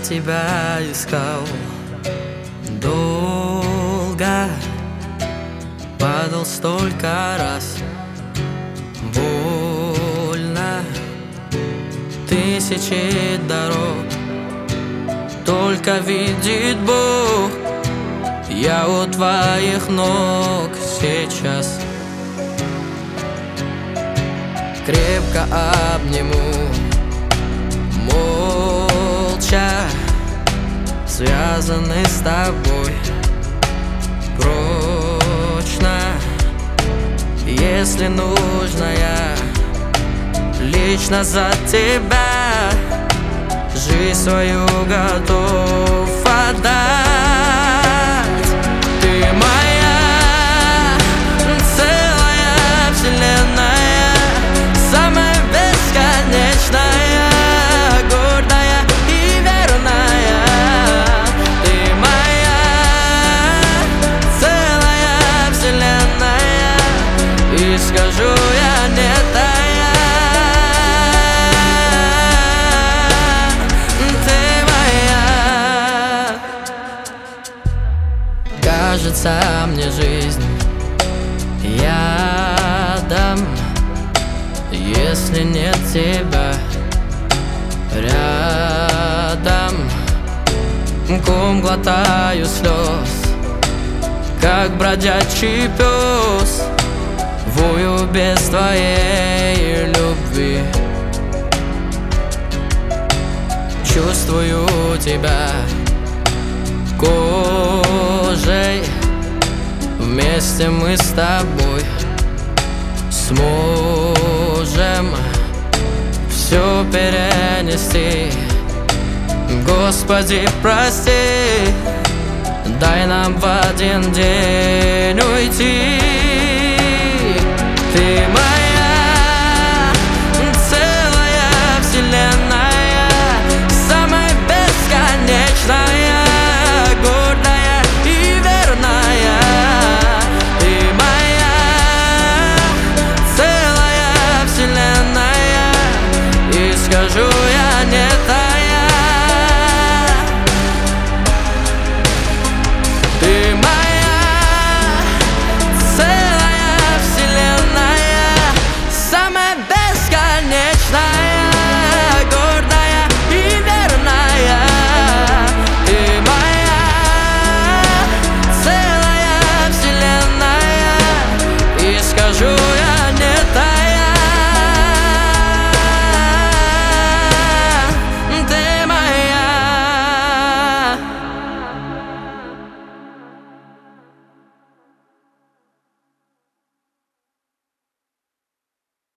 тебя искал долго, падал столько раз, больно, тысячи дорог, только видит Бог. Я у твоих ног сейчас, крепко обниму, молча, связаны с тобой прочно. Если нужно, я лично за тебя жизнь свою готов отдать. Ты моя целая вселенная, самая бесконечная, гордая и верная. Ты моя целая вселенная, и скажу я не тая. Кажется мне жизнь ядом, если нет тебя рядом. Ком глотаю слез, как бродячий пес, вою без твоей любви. Чувствую тебя кожей, вместе мы с тобой сможем все перенести. Господи, прости, дай нам в один день уйти. Ты моя